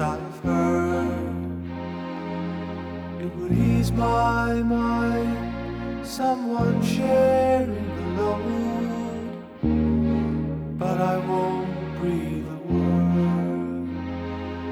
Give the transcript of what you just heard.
I've heard. It would ease my mind, someone shared